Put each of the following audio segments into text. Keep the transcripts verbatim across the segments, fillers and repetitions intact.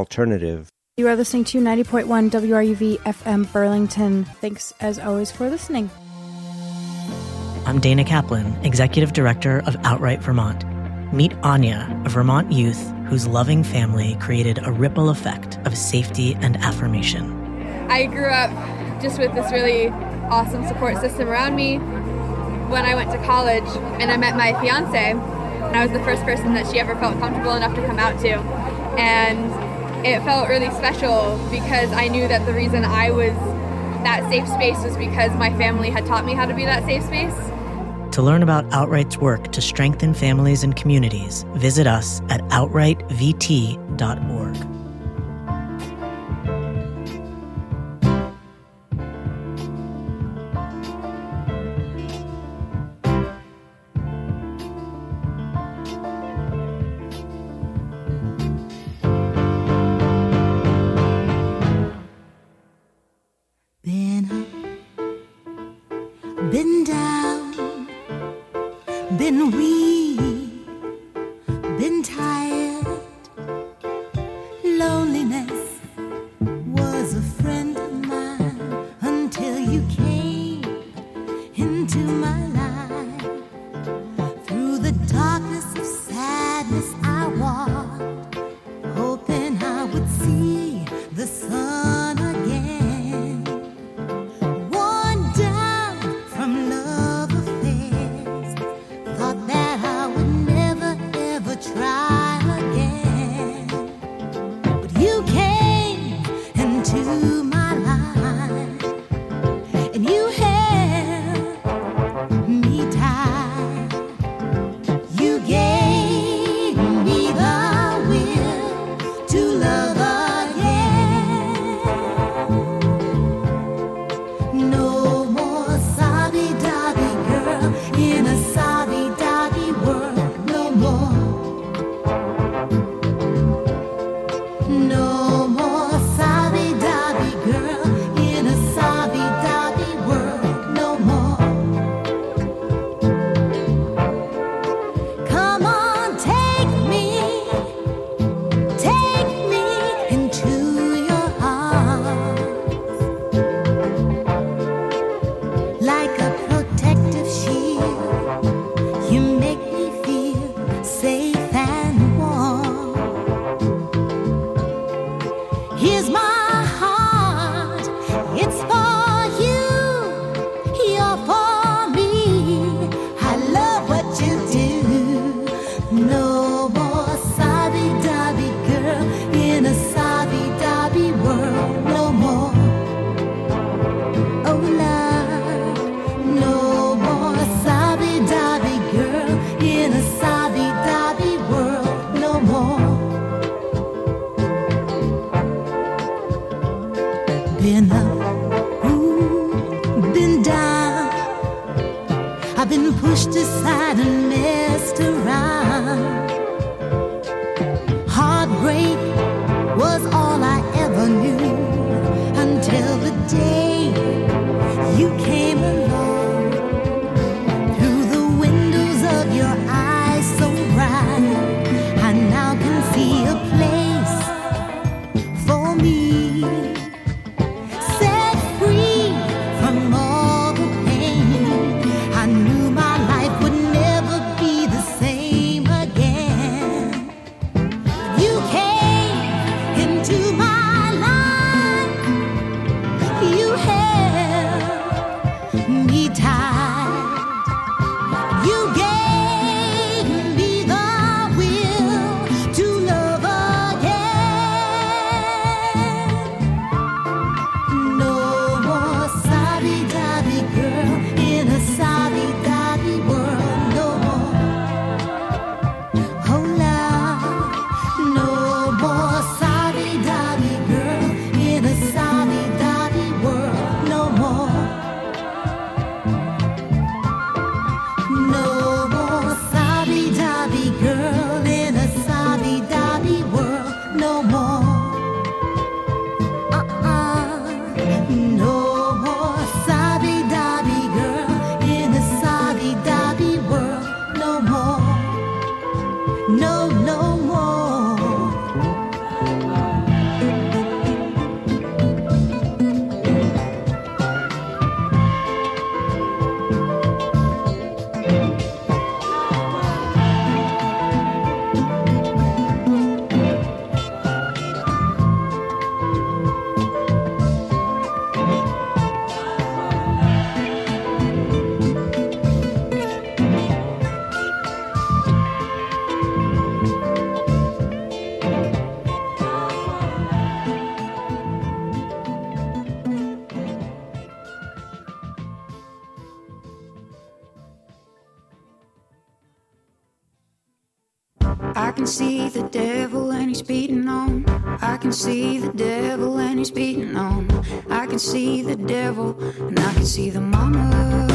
alternative. You are listening to ninety point one W R U V F M Burlington. Thanks, as always, for listening. I'm Dana Kaplan, Executive Director of Outright Vermont. Meet Anya, a Vermont youth whose loving family created a ripple effect of safety and affirmation. I grew up just with this really awesome support system around me. When I went to college and I met my fiance, I was the first person that she ever felt comfortable enough to come out to. And it felt really special because I knew that the reason I was that safe space was because my family had taught me how to be that safe space. To learn about Outright's work to strengthen families and communities, visit us at outright v t dot org. Been down, been weak, been tired. Loneliness was a friend of mine until you came into my life. Through the darkness of sadness I walked, hoping I would see the sun again. Try again, but you came into my life and you held me tight. You gave me the will to love again. No more sobby-dobby girl in a sobby-dobby world, no more. No more sobby-dobby girl in a sobby-dobby world, no more. Come on, take me, take me into your arms. Like a protective shield, you make me feel safe and warm. Here's my heart, it's for you, you're for me. I love what you do. No more sobby-dobby girl in a sobby-dobby world, no more. Oh love, no more sobby-dobby girl in a sobby-dobby world, no more. Been up, ooh, been down. I've been pushed aside and messed around. Heartbreak was all I ever knew until the day you came along. Through the windows of your eyes so bright, I now can see a place for me. No, no more. I can see the devil and he's beating on. I can see the devil and he's beating on. I can see the devil and I can see the mamas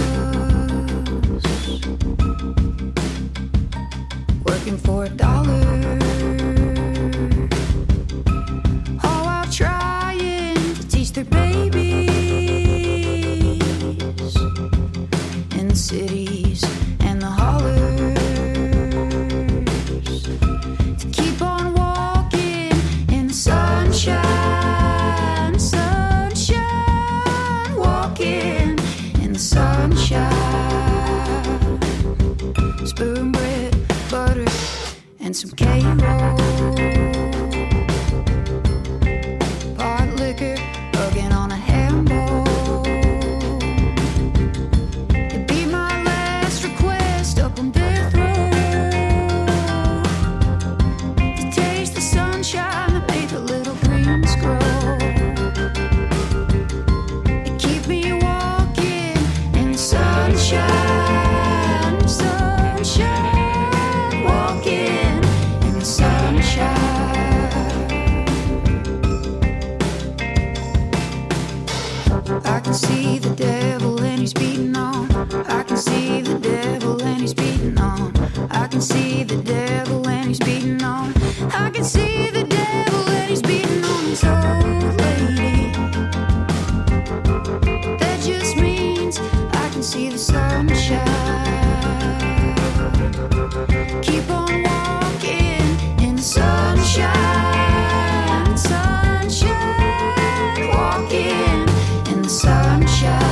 working for a dollar. All while trying to teach their babies in the cities and the hollers to keep on walking in the sunshine, sunshine, walking in the sunshine. Spoon bread, butter, and some K-roll. Pot liquor, hugging on a handball. It'd be my last request up on death row to taste the sunshine that made the little greens grow. It keep me walking in the sunshine, sunshine, walking in the sunshine. I can see the devil and he's beating on. I can see the devil and he's beating on. I can see the devil and he's beating on. I can see the devil and he's beating on his old lady. That just means I can see the sunshine. Keep on walking in the sunshine, sunshine, walking in the sunshine.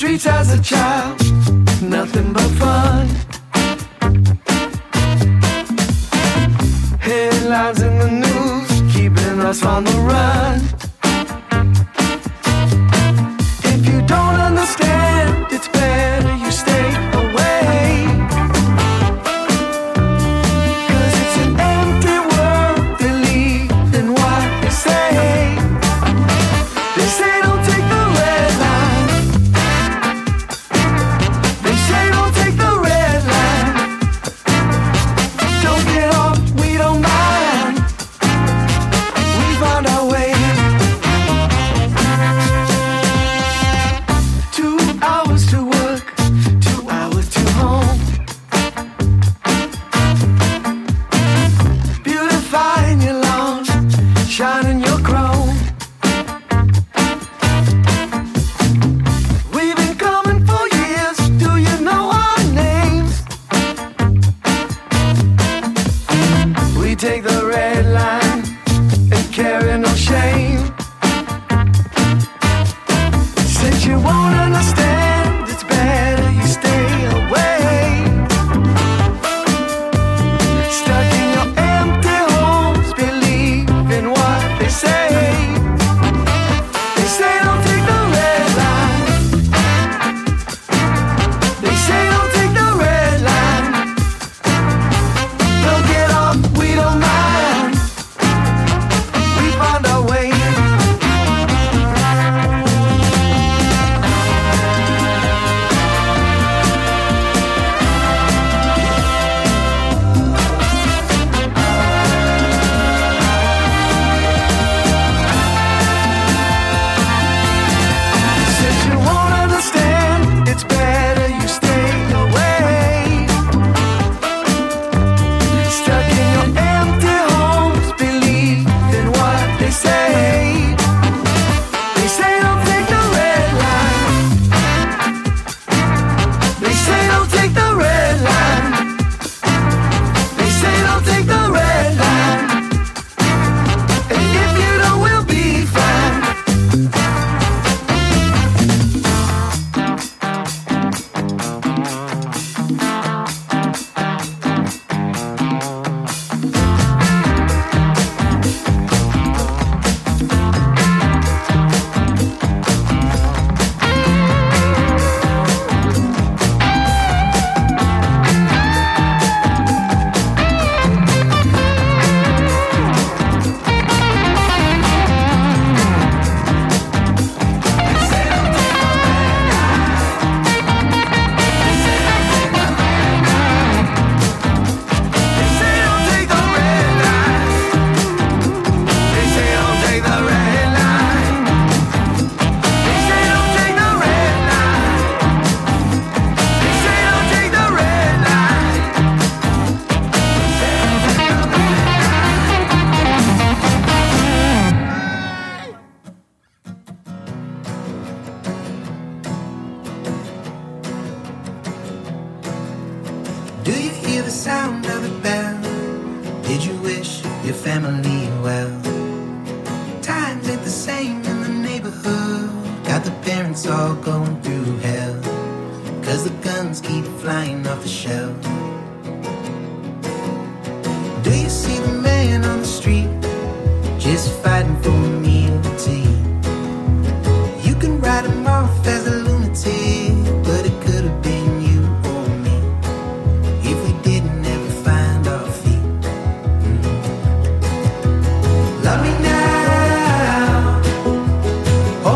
streets as a child, nothing but fun. Headlines in the news, keeping us on the run. If you don't understand, it's better you stay away. 'Cause it's an empty world, believe in what they say. They say don't take the red line. They say don't take the red line. Don't get off, we don't mind. We found our way. Two hours to work, two hours to home. Beautifying your lawn, shining your chrome. We've been coming for years, do you know our names? We take the red line and carry no shame. Since you won't understand, it's better you stay away. Stuck in your empty homes, believe in what they say. They say don't take the red line. They say don't take the red line. Don't get off, we don't mind. We found our way. Since you won't understand, it's better you stay away. Stuck in your empty homes, believe in what they say. They say don't take the red line. They say don't take the red line. They say don't take the red line. And if you don't, we'll be fine. They say don't take the red line. They say don't take the red line. They say don't take the red line. They say don't take the red line. Do you hear the sound of a bell? Did you wish your family well? Times ain't the same in the neighborhood. Got the parents all going through hell, 'cause the guns keep flying off the shelf. Do you see the